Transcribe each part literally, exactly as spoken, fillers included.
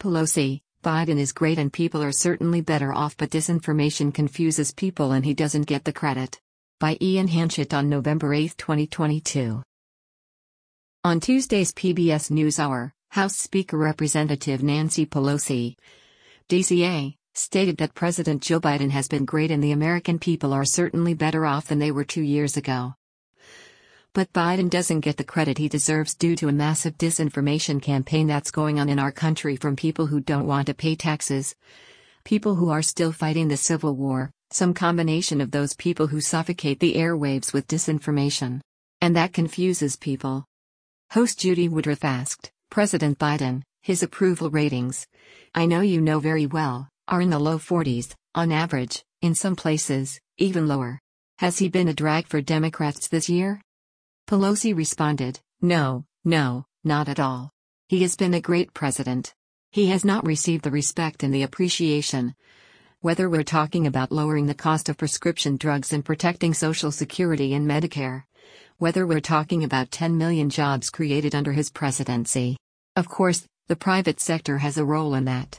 Pelosi, Biden is great and people are certainly better off, but disinformation confuses people and he doesn't get the credit. By Ian Hanchett on November eighth, twenty twenty-two. On Tuesday's P B S NewsHour, House Speaker Representative Nancy Pelosi, D C A, stated that President Joe Biden has been great and the American people are certainly better off than they were two years ago. But Biden doesn't get the credit he deserves due to a massive disinformation campaign that's going on in our country from people who don't want to pay taxes, people who are still fighting the Civil War, some combination of those people who suffocate the airwaves with disinformation. And that confuses people. Host Judy Woodruff asked President Biden, his approval ratings, I know you know very well, are in the low forties, on average, in some places, even lower. Has he been a drag for Democrats this year? Pelosi responded, No, no, not at all. He has been a great president. He has not received the respect and the appreciation. Whether we're talking about lowering the cost of prescription drugs and protecting Social Security and Medicare, whether we're talking about ten million jobs created under his presidency. Of course, the private sector has a role in that.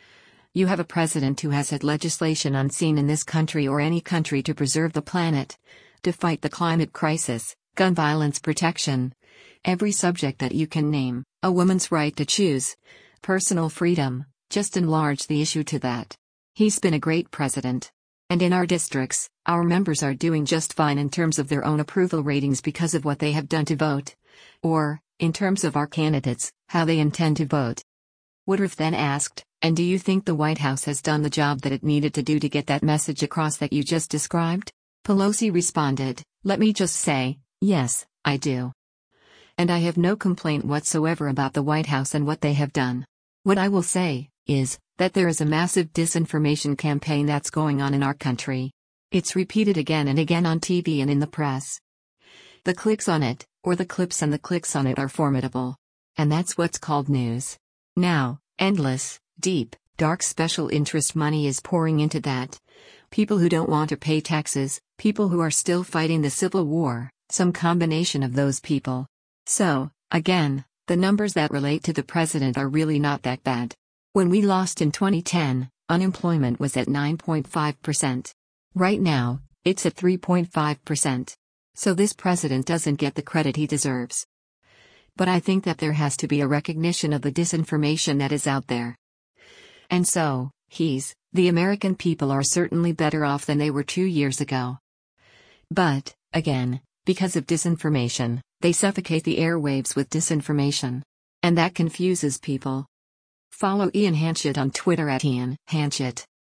You have a president who has had legislation unseen in this country or any country to preserve the planet, to fight the climate crisis, gun violence protection, every subject that you can name, a woman's right to choose, personal freedom, just enlarge the issue to that. He's been a great president. And in our districts, our members are doing just fine in terms of their own approval ratings because of what they have done to vote. Or, in terms of our candidates, how they intend to vote. Woodruff then asked, and do you think the White House has done the job that it needed to do to get that message across that you just described? Pelosi responded, let me just say, yes, I do. And I have no complaint whatsoever about the White House and what they have done. What I will say, is, that there is a massive disinformation campaign that's going on in our country. It's repeated again and again on T V and in the press. The clicks on it, or the clips and the clicks on it are formidable. And that's what's called news. Now, endless, deep, dark special interest money is pouring into that. People who don't want to pay taxes, people who are still fighting the Civil War, some combination of those people. So, again, the numbers that relate to the president are really not that bad. When we lost in twenty ten, unemployment was at nine point five percent. Right now, it's at three point five percent. So this president doesn't get the credit he deserves. But I think that there has to be a recognition of the disinformation that is out there. And so, he's, the American people are certainly better off than they were two years ago. But, again, because of disinformation, they suffocate the airwaves with disinformation. And that confuses people. Follow Ian Hanchett on Twitter at Ian Hanchett.